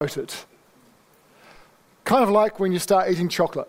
devoted. Kind of like when you start eating chocolate.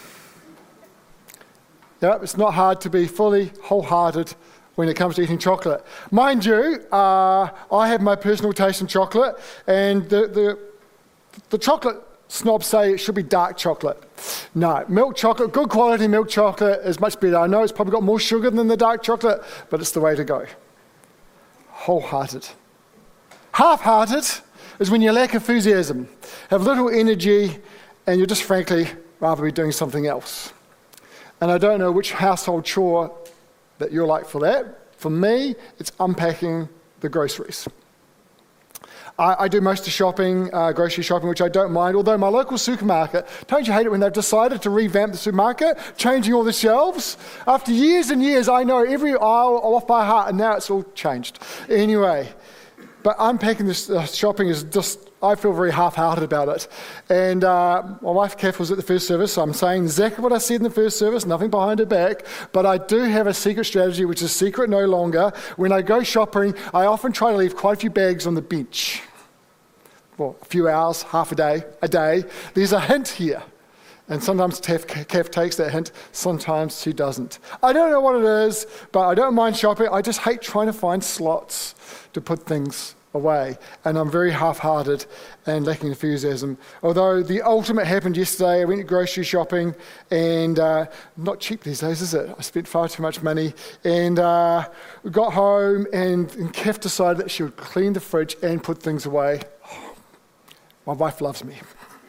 Yeah, it's not hard to be fully wholehearted when it comes to eating chocolate. Mind you, I have my personal taste in chocolate, and the chocolate snobs say it should be dark chocolate. No, milk chocolate, good quality milk chocolate is much better. I know it's probably got more sugar than the dark chocolate, but it's the way to go. Wholehearted. Half-hearted is when you lack enthusiasm, have little energy, and you're just frankly rather be doing something else. And I don't know which household chore that you're like for that. For me, it's unpacking the groceries. I do most of the shopping, grocery shopping, which I don't mind, although my local supermarket, don't you hate it when they've decided to revamp the supermarket, changing all the shelves? After years and years, I know every aisle off by heart, and now it's all changed. Anyway, but unpacking this shopping is just, I feel very half-hearted about it. And my wife, Kath, was at the first service, so I'm saying exactly what I said in the first service, nothing behind her back. But I do have a secret strategy, which is secret no longer. When I go shopping, I often try to leave quite a few bags on the bench. Well, a few hours, half a day. There's a hint here. And sometimes Kath takes that hint, sometimes she doesn't. I don't know what it is, but I don't mind shopping. I just hate trying to find slots to put things away. And I'm very half-hearted and lacking enthusiasm. Although the ultimate happened yesterday. I went grocery shopping, and not cheap these days, is it? I spent far too much money. And we got home, and Kath decided that she would clean the fridge and put things away. My wife loves me.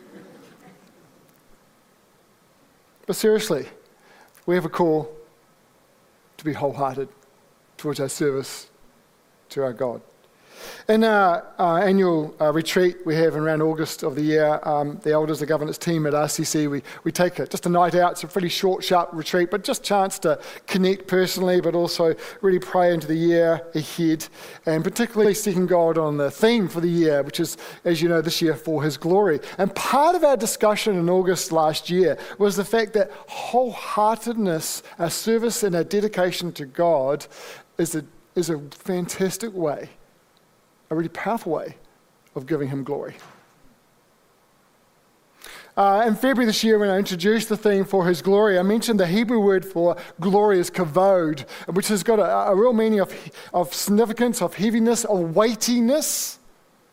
But seriously, we have a call to be wholehearted towards our service to our God. In our annual retreat we have around August of the year, the elders, the governance team at RCC, we take just a night out. It's a pretty short, sharp retreat, but just a chance to connect personally, but also really pray into the year ahead, and particularly seeking God on the theme for the year, which is, as you know, this year for His glory. And part of our discussion in August last year was the fact that wholeheartedness, our service and our dedication to God is a fantastic way, a really powerful way of giving Him glory. In February this year, when I introduced the theme for His glory, I mentioned the Hebrew word for glory is kavod, which has got a real meaning of significance, of heaviness, of weightiness.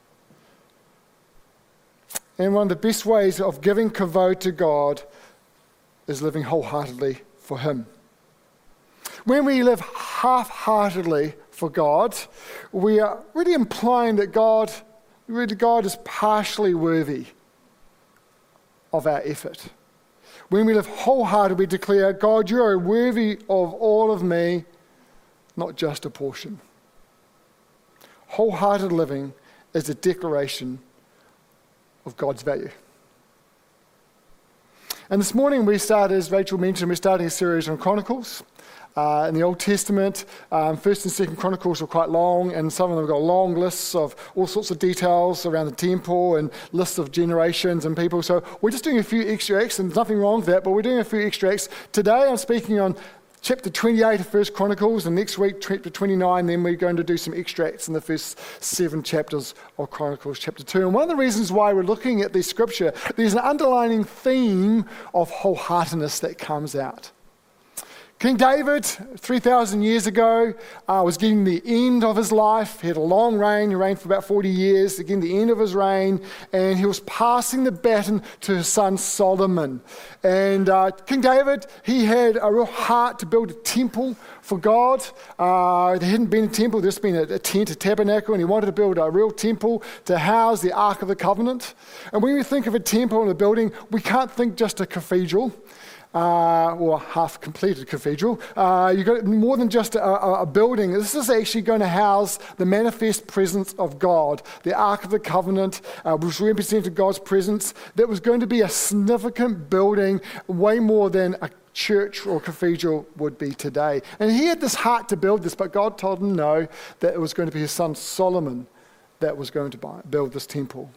And one of the best ways of giving kavod to God is living wholeheartedly for Him. When we live half-heartedly for God, we are really implying that God is partially worthy of our effort. When we live wholeheartedly, we declare, God, you are worthy of all of me, not just a portion. Wholehearted living is a declaration of God's value. And this morning we started, as Rachel mentioned, we're starting a series on Chronicles. In the Old Testament, 1st and 2nd Chronicles are quite long, and some of them have got long lists of all sorts of details around the temple and lists of generations and people. So we're just doing a few extracts, and there's nothing wrong with that, but we're doing a few extracts. Today I'm speaking on chapter 28 of 1st Chronicles, and next week chapter 29, then we're going to do some extracts in the first 7 chapters of Chronicles chapter 2. And one of the reasons why we're looking at this scripture, there's an underlining theme of wholeheartedness that comes out. King David, 3,000 years ago, was getting the end of his life. He had a long reign. He reigned for about 40 years, getting the end of his reign, and he was passing the baton to his son Solomon. And King David, he had a real heart to build a temple for God. There hadn't been a temple, there's been a tent, a tabernacle, and he wanted to build a real temple to house the Ark of the Covenant. And when we think of a temple and a building, we can't think just a cathedral. Or half-completed cathedral. You've got more than just a building. This is actually going to house the manifest presence of God, the Ark of the Covenant, which represented God's presence. That was going to be a significant building, way more than a church or cathedral would be today. And he had this heart to build this, but God told him no, that it was going to be his son Solomon that was going to build this temple.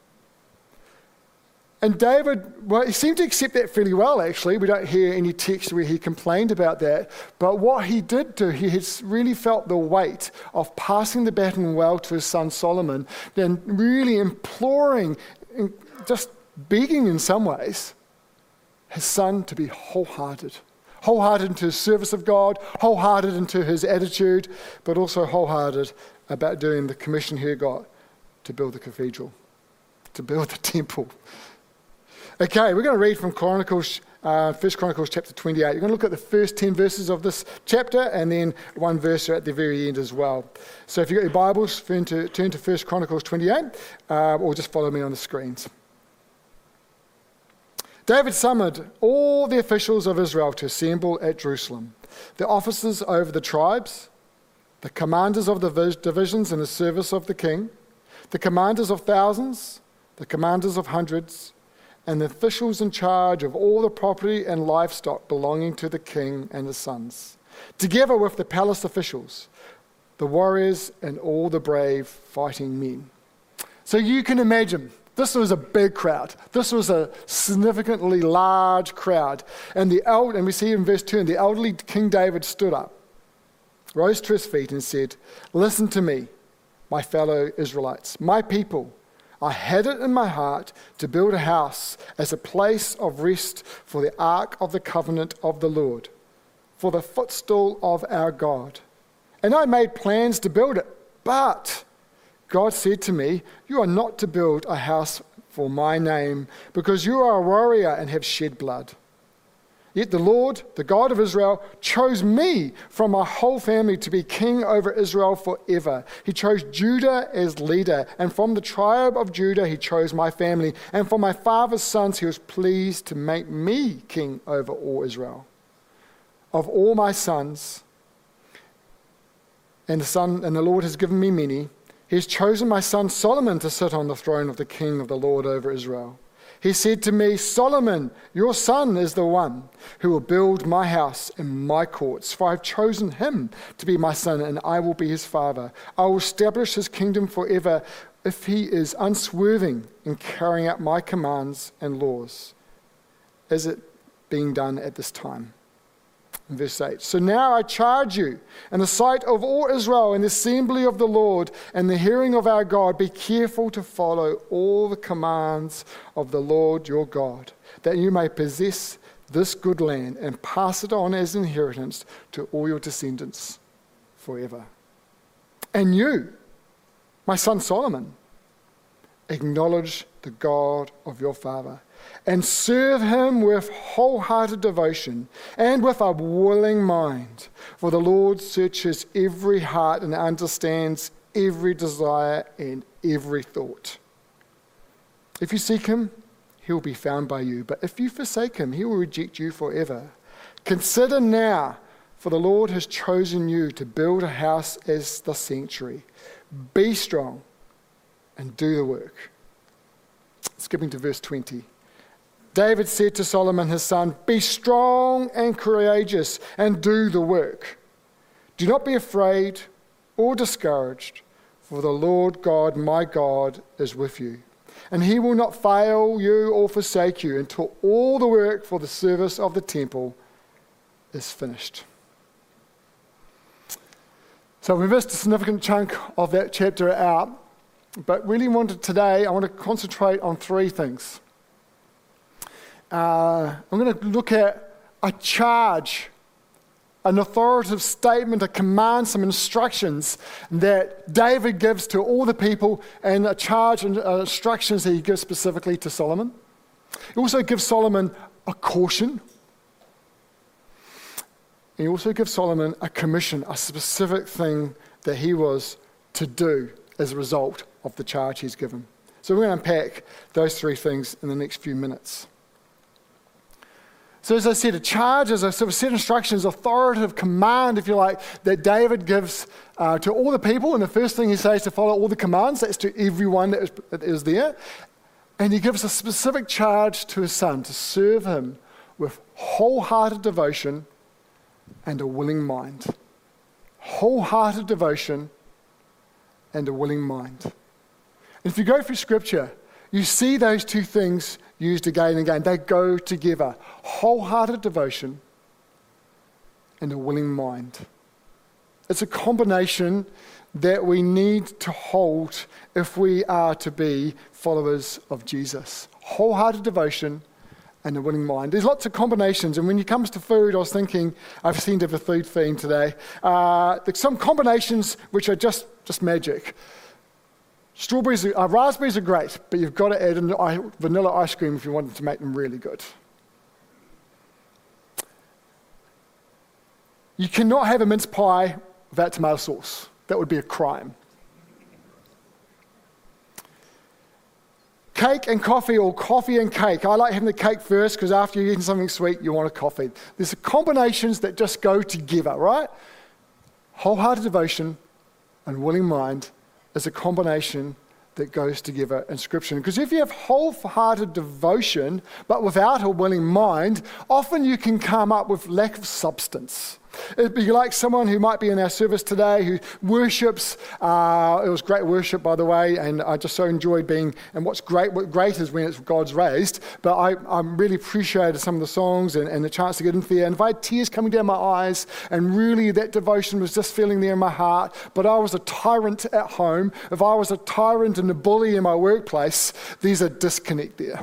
And David, well, he seemed to accept that fairly well, actually. We don't hear any text where he complained about that. But what he did do, he has really felt the weight of passing the baton well to his son Solomon, then really imploring just begging in some ways his son to be wholehearted. Wholehearted into his service of God, wholehearted into his attitude, but also wholehearted about doing the commission he got to build the cathedral, to build the temple. Okay, we're going to read from Chronicles, 1 Chronicles chapter 28. We're going to look at the first 10 verses of this chapter and then one verse at the very end as well. So if you've got your Bibles, turn to 1 Chronicles 28, or just follow me on the screens. David summoned all the officials of Israel to assemble at Jerusalem, the officers over the tribes, the commanders of the divisions in the service of the king, the commanders of thousands, the commanders of hundreds, and the officials in charge of all the property and livestock belonging to the king and his sons, together with the palace officials, the warriors, and all the brave fighting men. So you can imagine, this was a big crowd. This was a significantly large crowd. And we see in verse 2, and the elderly King David stood up, rose to his feet and said, "Listen to me, my fellow Israelites, my people. I had it in my heart to build a house as a place of rest for the ark of the covenant of the Lord, for the footstool of our God. And I made plans to build it, but God said to me, 'You are not to build a house for my name, because you are a warrior and have shed blood.' Yet the Lord, the God of Israel, chose me from my whole family to be king over Israel forever. He chose Judah as leader, and from the tribe of Judah he chose my family. And for my father's sons he was pleased to make me king over all Israel. Of all my sons, and the Lord has given me many, he has chosen my son Solomon to sit on the throne of the king of the Lord over Israel. He said to me, 'Solomon, your son is the one who will build my house and my courts, for I have chosen him to be my son, and I will be his father. I will establish his kingdom forever if he is unswerving in carrying out my commands and laws, as it being done at this time.'" In verse 8, "So now I charge you, in the sight of all Israel, in the assembly of the Lord, and the hearing of our God, be careful to follow all the commands of the Lord your God, that you may possess this good land and pass it on as inheritance to all your descendants forever. And you, my son Solomon, acknowledge the God of your father, and serve him with wholehearted devotion and with a willing mind. For the Lord searches every heart and understands every desire and every thought. If you seek him, he will be found by you. But if you forsake him, he will reject you forever. Consider now, for the Lord has chosen you to build a house as the sanctuary. Be strong and do the work." Skipping to verse 20. David said to Solomon his son, "Be strong and courageous and do the work. Do not be afraid or discouraged, for the Lord God, my God, is with you. And he will not fail you or forsake you until all the work for the service of the temple is finished." So we missed a significant chunk of that chapter out, but really I want to concentrate on three things. I'm going to look at a charge, an authoritative statement, a command, some instructions that David gives to all the people, and a charge and instructions that he gives specifically to Solomon. He also gives Solomon a caution. He also gives Solomon a commission, a specific thing that he was to do as a result of the charge he's given. So we're going to unpack those three things in the next few minutes. So as I said, a charge is a sort of set of instructions, authoritative command, if you like, that David gives to all the people. And the first thing he says to follow all the commands. That's to everyone that is there. And he gives a specific charge to his son to serve him with wholehearted devotion and a willing mind. Wholehearted devotion and a willing mind. And if you go through Scripture, you see those two things used again and again. They go together. Wholehearted devotion and a willing mind. It's a combination that we need to hold if we are to be followers of Jesus. Wholehearted devotion and a willing mind. There's lots of combinations, and when it comes to food, I was thinking, I've seen to have a food theme today. There's some combinations which are just magic. Raspberries are great, but you've got to add in vanilla ice cream if you want to make them really good. You cannot have a mince pie without tomato sauce. That would be a crime. Cake and coffee, or coffee and cake. I like having the cake first because after you've eaten something sweet, you want a coffee. There's combinations that just go together, right? Wholehearted devotion and willing mind is a combination that goes together in Scripture. Because if you have wholehearted devotion but without a willing mind, often you can come up with lack of substance. It'd be like someone who might be in our service today who worships. It was great worship, by the way, and I just so enjoyed being. And what great is when it's God's raised. But I really appreciated some of the songs and the chance to get into there. And if I had tears coming down my eyes, and really that devotion was just feeling there in my heart, but I was a tyrant at home, if I was a tyrant and a bully in my workplace, there's a disconnect there.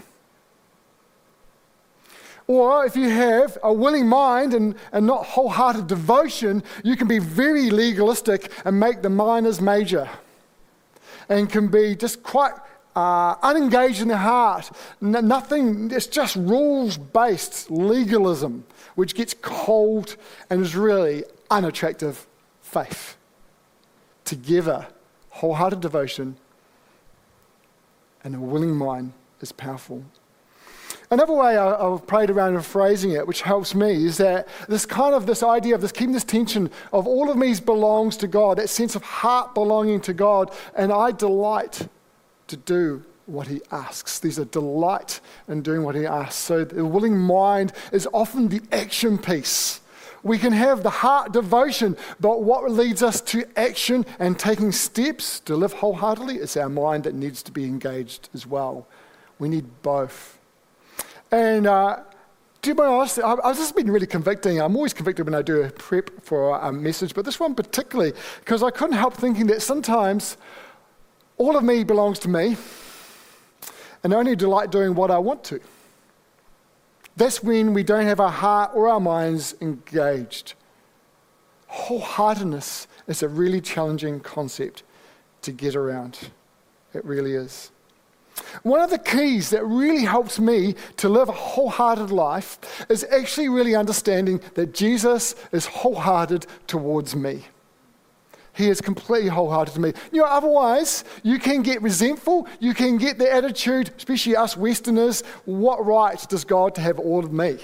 Or if you have a willing mind and not wholehearted devotion, you can be very legalistic and make the minors major. And can be just quite unengaged in the heart. Nothing, it's just rules-based legalism, which gets cold and is really unattractive faith. Together, wholehearted devotion and a willing mind is powerful. Another way I've played around in phrasing it, which helps me, is that this idea of keeping this tension of all of me belongs to God, that sense of heart belonging to God, and I delight to do what He asks. There's a delight in doing what He asks. So the willing mind is often the action piece. We can have the heart devotion, but what leads us to action and taking steps to live wholeheartedly is our mind that needs to be engaged as well. We need both. And to be honest, I've just been really convicting. I'm always convicted when I do a prep for a message, but this one particularly, because I couldn't help thinking that sometimes all of me belongs to me, and I only delight doing what I want to. That's when we don't have our heart or our minds engaged. Wholeheartedness is a really challenging concept to get around. It really is. One of the keys that really helps me to live a wholehearted life is actually really understanding that Jesus is wholehearted towards me. He is completely wholehearted to me. Otherwise, you can get resentful, you can get the attitude, especially us Westerners, what right does God to have all of me?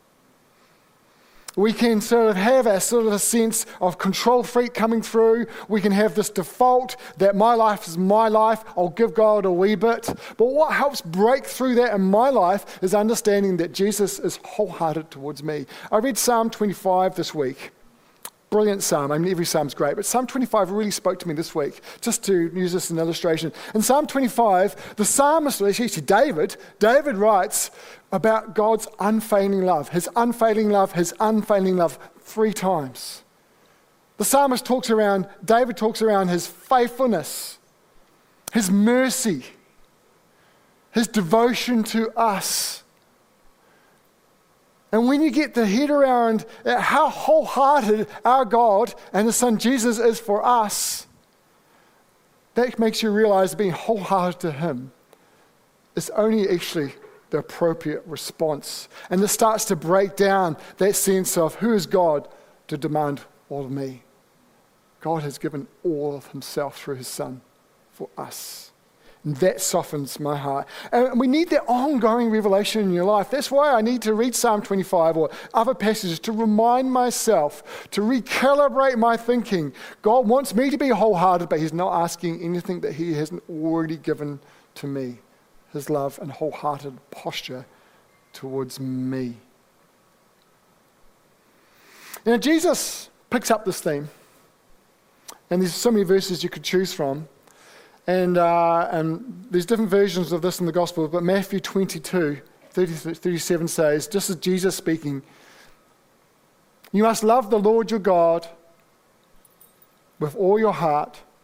We can sort of have a sense of control freak coming through. We can have this default that my life is my life, I'll give God a wee bit. But what helps break through that in my life is understanding that Jesus is wholehearted towards me. I read Psalm 25 this week. Brilliant psalm. I mean, every psalm's great, but Psalm 25 really spoke to me this week, just to use this as an illustration. In Psalm 25, the psalmist, actually David writes about God's unfailing love, his unfailing love, 3 times. The psalmist David talks around his faithfulness, his mercy, his devotion to us. And when you get the head around how wholehearted our God and His Son Jesus is for us, that makes you realize being wholehearted to Him is only actually the appropriate response. And this starts to break down that sense of who is God to demand all of me. God has given all of Himself through His Son for us. And that softens my heart. And we need that ongoing revelation in your life. That's why I need to read Psalm 25 or other passages to remind myself, to recalibrate my thinking. God wants me to be wholehearted, but He's not asking anything that He hasn't already given to me. His love and wholehearted posture towards me. Now, Jesus picks up this theme. And there's so many verses you could choose from. And there's different versions of this in the Gospel, but Matthew 22, 37 says, this is Jesus speaking, "You must love the Lord your God with all your heart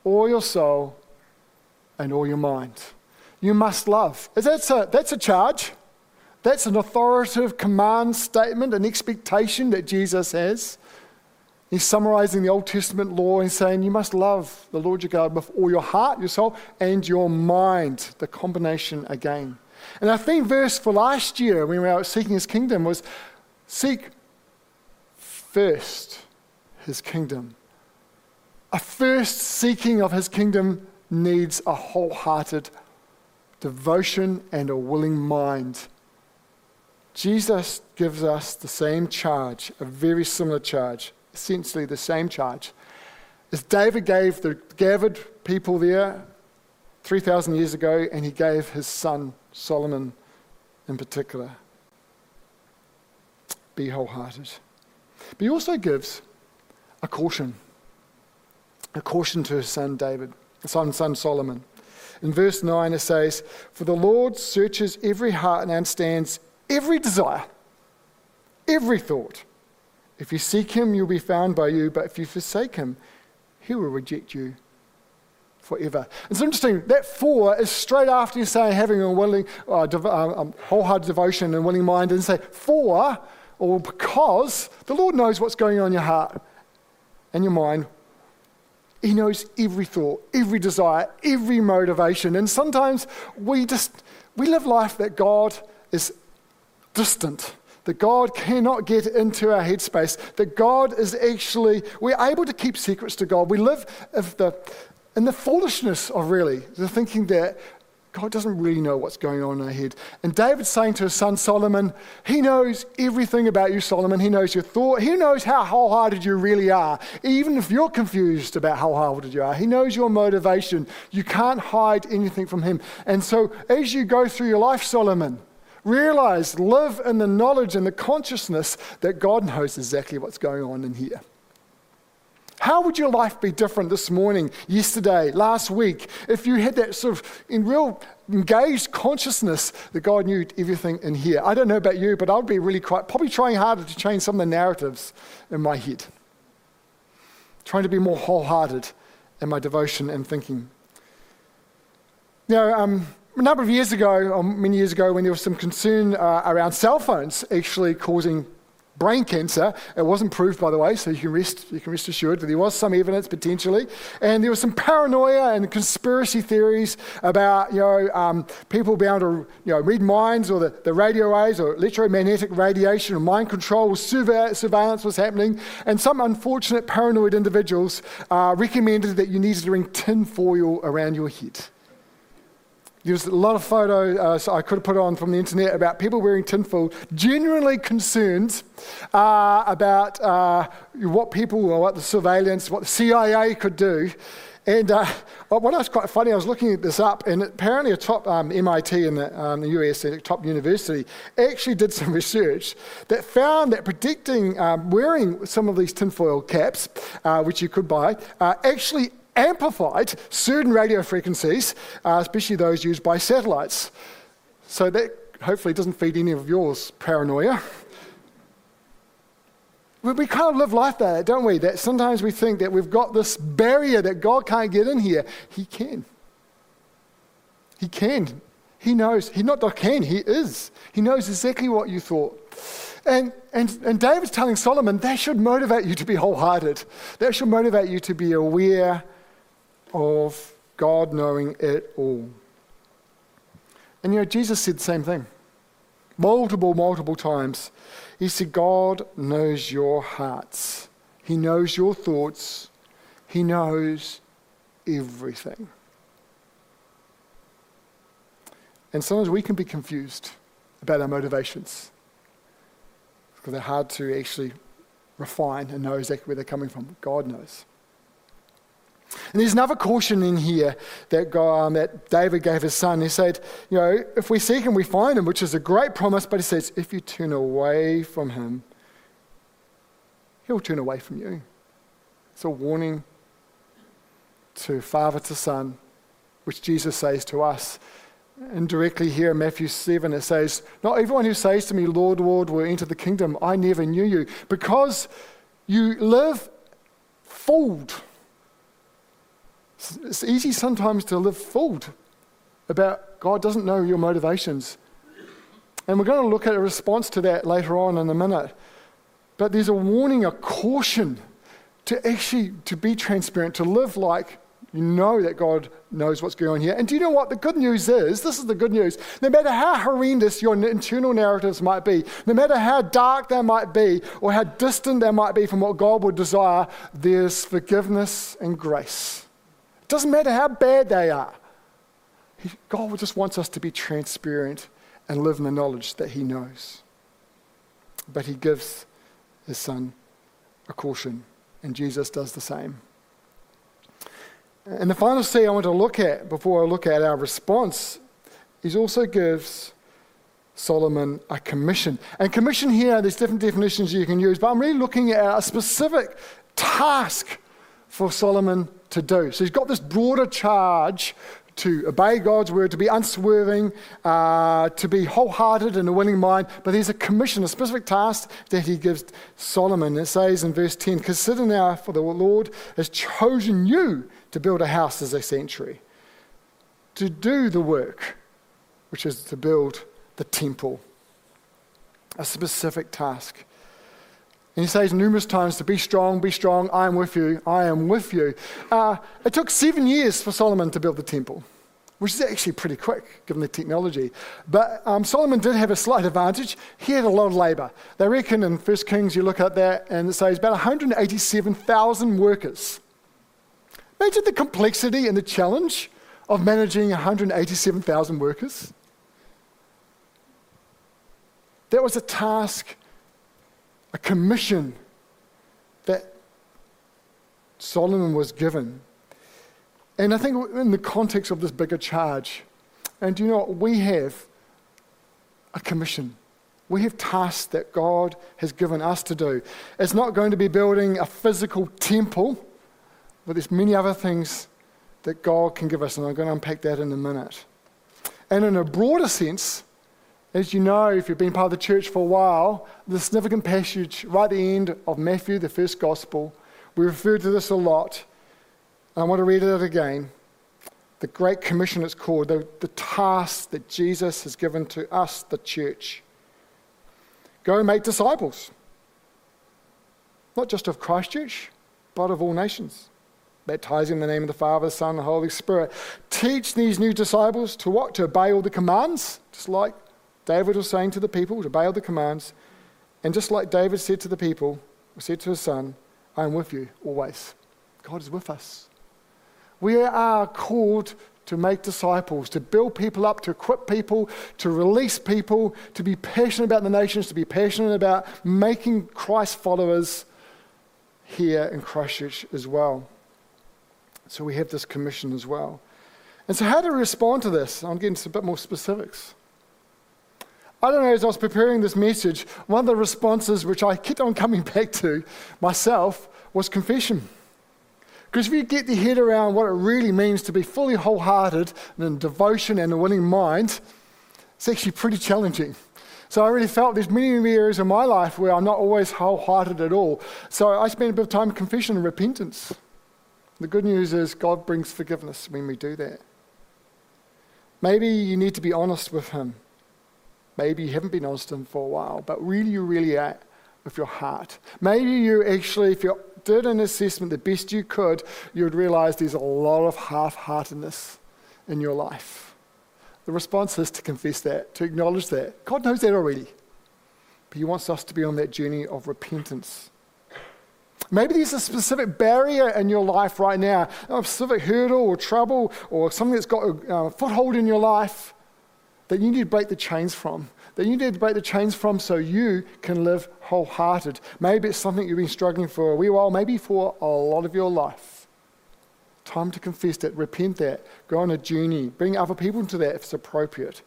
all your soul and all your mind. You must love. That's a charge. That's an authoritative command statement, an expectation that Jesus has. He's summarizing the Old Testament law and saying you must love the Lord your God with all your heart, your soul, and your mind, the combination again. And our theme verse for last year when we were out seeking his kingdom was seek first his kingdom. A first seeking of his kingdom needs a wholehearted devotion and a willing mind. Jesus gives us the same charge, a very similar charge, essentially the same charge, as David gave the gathered people there 3,000 years ago, and he gave his son Solomon in particular. Be wholehearted. But he also gives a caution to his son David, his son Solomon. In verse 9 it says, "For the Lord searches every heart and understands every desire, every thought. If you seek him, you'll be found by you, but if you forsake him, he will reject you forever." It's interesting, that "for" is straight after you say having a willing, wholehearted devotion and willing mind, and say "for" or "because" the Lord knows what's going on in your heart and your mind. He knows every thought, every desire, every motivation. And sometimes we live life that God is distant, that God cannot get into our headspace, that God is actually, we're able to keep secrets to God. We live in the foolishness of really the thinking that God doesn't really know what's going on in our head. And David's saying to his son Solomon, he knows everything about you, Solomon. He knows your thought. He knows how wholehearted you really are. Even if you're confused about how wholehearted you are, he knows your motivation. You can't hide anything from him. And so as you go through your life, Solomon, live in the knowledge and the consciousness that God knows exactly what's going on in here. How would your life be different this morning, yesterday, last week, if you had that sort of real engaged consciousness that God knew everything in here? I don't know about you, but I would be probably trying harder to change some of the narratives in my head. Trying to be more wholehearted in my devotion and thinking. A number of years ago, or many years ago, when there was some concern around cell phones actually causing brain cancer. It wasn't proved, by the way, so you can rest assured that there was some evidence potentially. And there was some paranoia and conspiracy theories about people being able to read minds, or the radio waves, or electromagnetic radiation, or mind control, or surveillance was happening. And some unfortunate paranoid individuals recommended that you needed to bring tin foil around your head. There's a lot of photos I could have put on from the internet about people wearing tinfoil, genuinely concerned about what the surveillance, what the CIA could do. And what was quite funny, I was looking at this up, and apparently a top MIT in the US, a top university, actually did some research that found that predicting wearing some of these tinfoil caps, which you could buy, actually amplified certain radio frequencies, especially those used by satellites. So that hopefully doesn't feed any of yours paranoia. We kind of live life that, don't we? That sometimes we think that we've got this barrier that God can't get in here. He can. He can. He knows. He not can, he is. He knows exactly what you thought. And David's telling Solomon, that should motivate you to be wholehearted. That should motivate you to be aware of God knowing it all. And Jesus said the same thing. Multiple times. He said, God knows your hearts. He knows your thoughts. He knows everything. And sometimes we can be confused about our motivations, because they're hard to actually refine and know exactly where they're coming from. God knows. And there's another caution in here that David gave his son. He said, if we seek him, we find him, which is a great promise. But he says, if you turn away from him, he'll turn away from you. It's a warning to father to son, which Jesus says to us. And directly here in Matthew 7, it says, not everyone who says to me, Lord, Lord, will enter the kingdom. I never knew you. Because you live fooled. It's easy sometimes to live fooled about God doesn't know your motivations. And we're going to look at a response to that later on in a minute. But there's a warning, a caution to be transparent, to live like you know that God knows what's going on here. And do you know what? The good news is, this is the good news, no matter how horrendous your internal narratives might be, no matter how dark they might be, or how distant they might be from what God would desire, there's forgiveness and grace. It doesn't matter how bad they are. God just wants us to be transparent and live in the knowledge that he knows. But he gives his son a caution, and Jesus does the same. And the final C I want to look at before I look at our response is also gives Solomon a commission. And commission here, there's different definitions you can use, but I'm really looking at a specific task for Solomon to do. So he's got this broader charge to obey God's word, to be unswerving, to be wholehearted and a willing mind. But there's a commission, a specific task that he gives Solomon. It says in verse 10, "Consider now, for the Lord has chosen you to build a house as a sanctuary, to do the work, which is to build the temple." A specific task. And he says numerous times to be strong, I am with you, I am with you. It took 7 years for Solomon to build the temple, which is actually pretty quick given the technology. But Solomon did have a slight advantage. He had a lot of labor. They reckon in 1 Kings you look at that and it says about 187,000 workers. Imagine the complexity and the challenge of managing 187,000 workers. That was a task, a commission that Solomon was given. And I think in the context of this bigger charge, and do you know what? We have a commission. We have tasks that God has given us to do. It's not going to be building a physical temple, but there's many other things that God can give us, and I'm going to unpack that in a minute. And in a broader sense, as you know, if you've been part of the church for a while, the significant passage right at the end of Matthew, the first gospel, we refer to this a lot. And I want to read it again. The Great Commission it's called, the task that Jesus has given to us, the church. Go and make disciples. Not just of Christchurch, but of all nations. Baptizing in the name of the Father, the Son, and the Holy Spirit. Teach these new disciples to what? To obey all the commands, just like David was saying to the people, to obey all the commands. And just like David said to the people, or said to his son, I am with you always. God is with us. We are called to make disciples, to build people up, to equip people, to release people, to be passionate about the nations, to be passionate about making Christ followers here in Christchurch as well. So we have this commission as well. And so how do we respond to this? I'm getting a bit more specifics. I don't know, as I was preparing this message, one of the responses which I kept on coming back to myself was confession. Because if you get your head around what it really means to be fully wholehearted and in devotion and a willing mind, it's actually pretty challenging. So I really felt there's many areas in my life where I'm not always wholehearted at all. So I spent a bit of time in confession and repentance. The good news is God brings forgiveness when we do that. Maybe you need to be honest with him. Maybe you haven't been honest with him for a while, but really you really are with your heart. Maybe you actually, if you did an assessment the best you could, you would realize there's a lot of half-heartedness in your life. The response is to confess that, to acknowledge that. God knows that already, but he wants us to be on that journey of repentance. Maybe there's a specific barrier in your life right now, a specific hurdle or trouble or something that's got a foothold in your life that you need to break the chains from. That you need to break the chains from so you can live wholehearted. Maybe it's something you've been struggling for a wee while, maybe for a lot of your life. Time to confess that, repent that, go on a journey, bring other people into that if it's appropriate.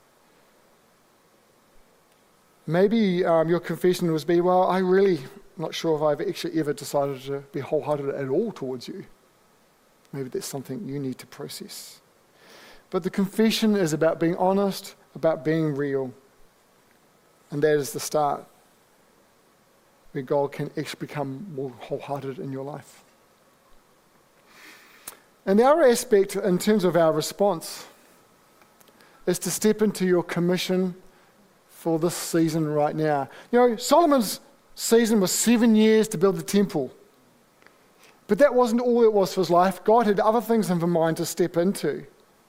Maybe your confession was well, I really not sure if I've actually ever decided to be wholehearted at all towards you. Maybe that's something you need to process. But the confession is about being honest, about being real. And that is the start where God can actually become more wholehearted in your life. And the other aspect in terms of our response is to step into your commission for this season right now. You know, Solomon's season was 7 years to build the temple. But that wasn't all it was for his life. God had other things in mind to step into.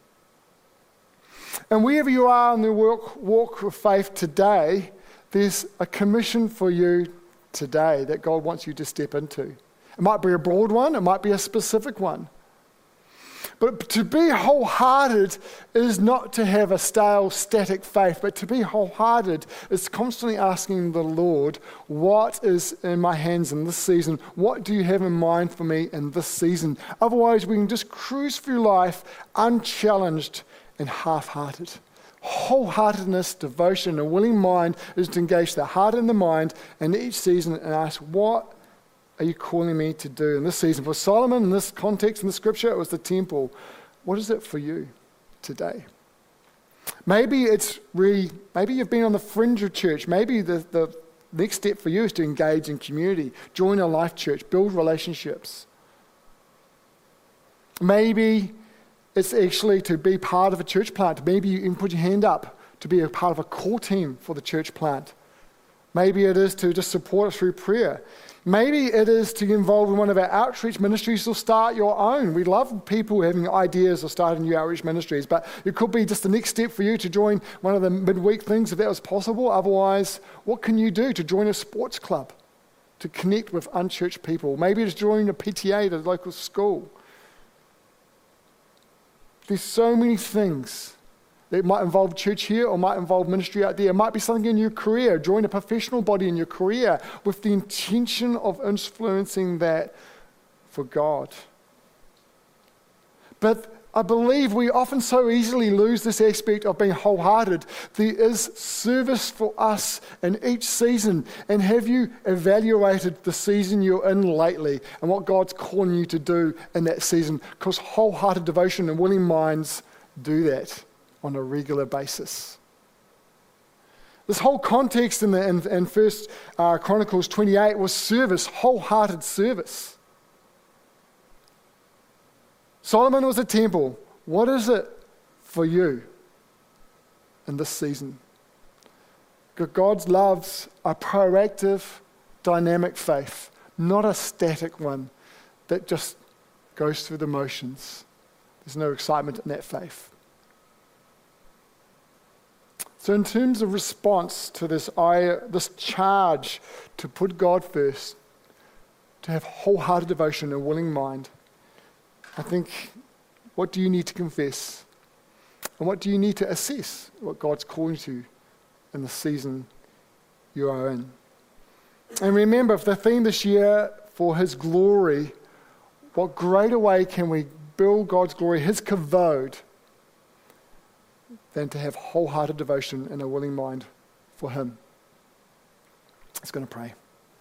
And wherever you are in the walk of faith today, there's a commission for you today that God wants you to step into. It might be a broad one, it might be a specific one. But to be wholehearted is not to have a stale, static faith, but to be wholehearted is constantly asking the Lord, what is in my hands in this season? What do you have in mind for me in this season? Otherwise, we can just cruise through life unchallenged and half-hearted. Wholeheartedness, devotion, a willing mind is to engage the heart and the mind in each season and ask, what are you calling me to do in this season? For Solomon, in this context, in the scripture, it was the temple. What is it for you today? Maybe you've been on the fringe of church. Maybe the next step for you is to engage in community, join a life church, build relationships. Maybe it's actually to be part of a church plant. Maybe you can put your hand up to be a part of a core team for the church plant. Maybe it is to just support us through prayer. Maybe it is to get involved in one of our outreach ministries or start your own. We love people having ideas of starting new outreach ministries, but it could be just the next step for you to join one of the midweek things if that was possible. Otherwise, what can you do to join a sports club, to connect with unchurched people? Maybe it's join a PTA at a local school. There's so many things. It might involve church here or might involve ministry out there. It might be something in your career. Join a professional body in your career with the intention of influencing that for God. But I believe we often so easily lose this aspect of being wholehearted. There is service for us in each season. And have you evaluated the season you're in lately and what God's calling you to do in that season? Because wholehearted devotion and willing minds do that on a regular basis. This whole context in 1 Chronicles 28 was service, wholehearted service. Solomon was a temple. What is it for you in this season? God loves a proactive, dynamic faith, not a static one that just goes through the motions. There's no excitement in that faith. So in terms of response to this charge to put God first, to have wholehearted devotion and a willing mind, I think, what do you need to confess? And what do you need to assess what God's calling you to in the season you are in? And remember, if the theme this year for His glory, what greater way can we build God's glory, His kavod, than to have wholehearted devotion and a willing mind for Him. Let's go and pray.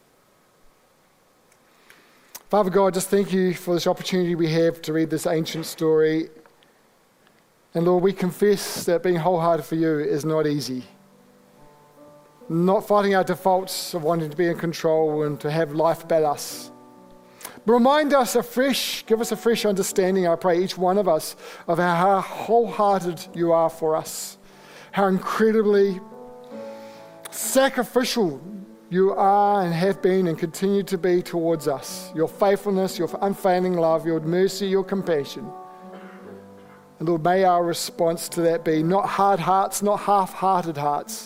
Father God, just thank you for this opportunity we have to read this ancient story. And Lord, we confess that being wholehearted for you is not easy. Not fighting our defaults of wanting to be in control and to have life about us. But remind us afresh, give us a fresh understanding, I pray, each one of us, of how wholehearted you are for us. How incredibly sacrificial you are and have been and continue to be towards us. Your faithfulness, your unfailing love, your mercy, your compassion. And Lord, may our response to that be not hard hearts, not half-hearted hearts,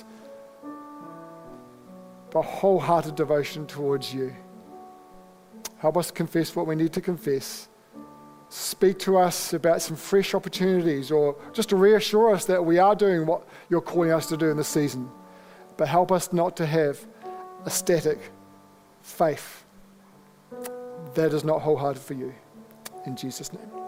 but wholehearted devotion towards you. Help us confess what we need to confess. Speak to us about some fresh opportunities or just to reassure us that we are doing what you're calling us to do in this season. But help us not to have a static faith that is not wholehearted for you. In Jesus' name.